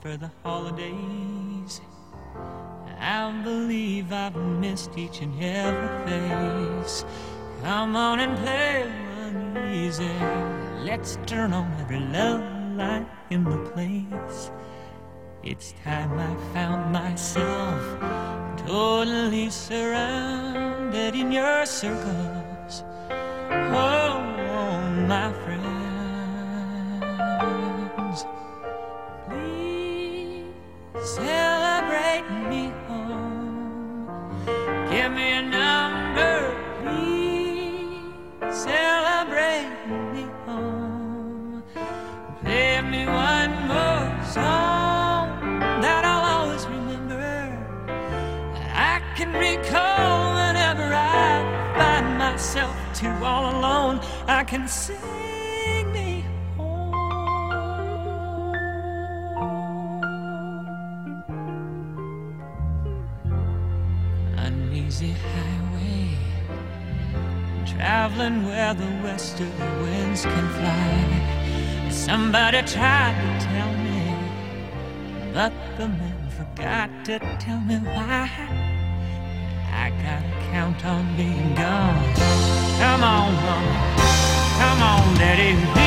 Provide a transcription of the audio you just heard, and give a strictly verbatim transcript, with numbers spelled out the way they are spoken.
for the holidays. I believe I've missed each and every face. Come on and play uneasy. Let's turn on every love light in the place. It's time I found myself totally surrounded in your circles. Oh, my friends, please celebrate me home. Give me a number, please celebrate me home. Play me one more song that I'll always remember, that I can recall whenever I find myself too all alone. I can sing me home. Uneasy highway, traveling where the westerly winds can fly. Somebody tried to tell me, but the man forgot to tell me why. I gotta count on being gone. Come on, mama, come on, daddy.